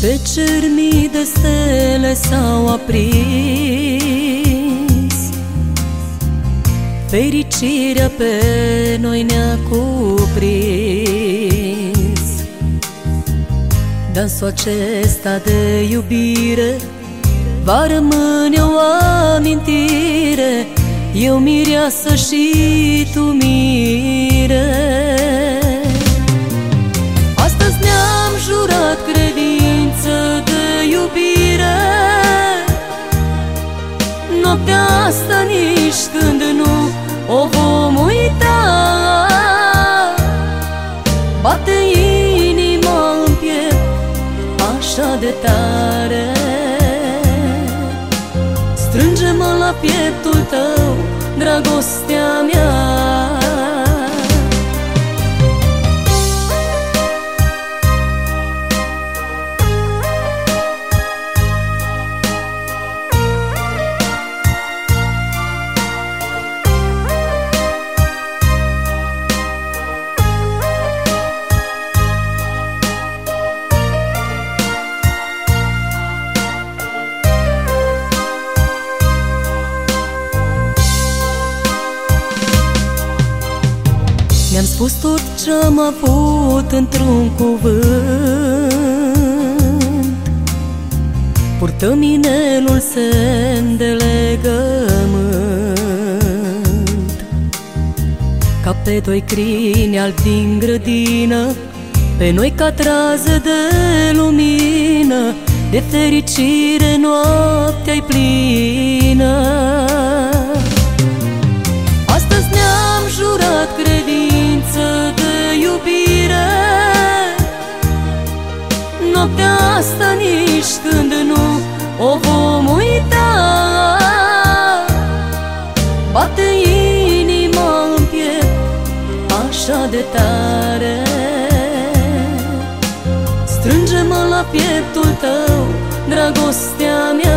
Pe cer mii de stele s-au aprins, fericirea pe noi ne-a cuprins. Dansul acesta de iubire va rămâne o amintire, eu mireasă și tu mire. Astăzi ne-am jurat credință de iubire, noaptea asta nici când nu o vom uita. Bate inima în piept așa de tare, strânge-mă la pieptul tău, dragostea mea. Mi-am spus tot ce-am avut într-un cuvânt, purtăm inelul semn de legământ. Ca pe doi crini albi din grădină, pe noi ca trază de lumină, de fericire noaptea-i plină. Astăzi ne-am jurat credință de iubire, noaptea asta nici când nu o vom uita. Bate inima în piept așa de tare, strânge-mă la pieptul tău, dragostea mea.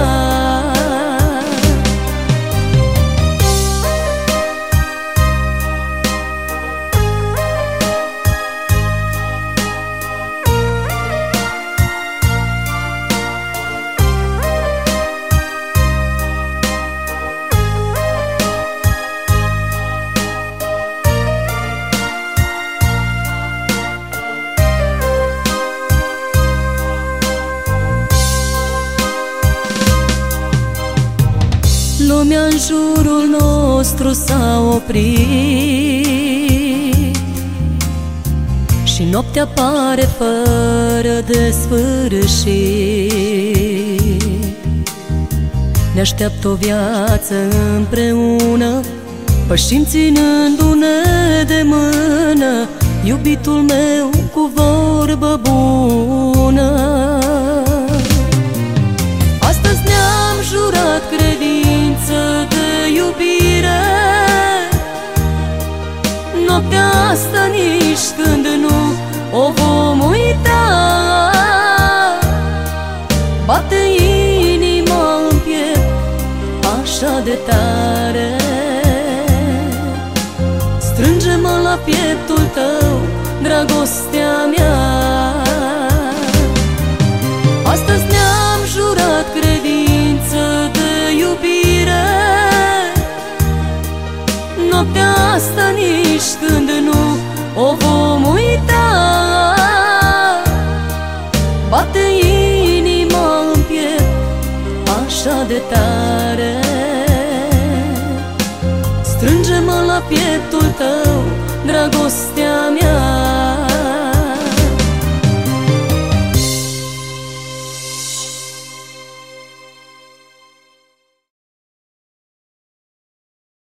Lumea în jurul nostru s-a oprit și noaptea pare fără de sfârșit. Ne așteaptă o viață împreună, pășim ținându-ne de mână, iubitul meu cu vorbă bună. Astăzi ne-am jurat credință de iubire, noaptea asta nici când nu o vom uita. Bate inima în piept așa de tare, strânge-mă la pieptul tău, dragostea mea. Astăzi ne-am jurat credință de iubire, noaptea asta nici când nu o vom uita. Bate inima în piept așa de tare, strânge-mă la pieptul tău, dragoste.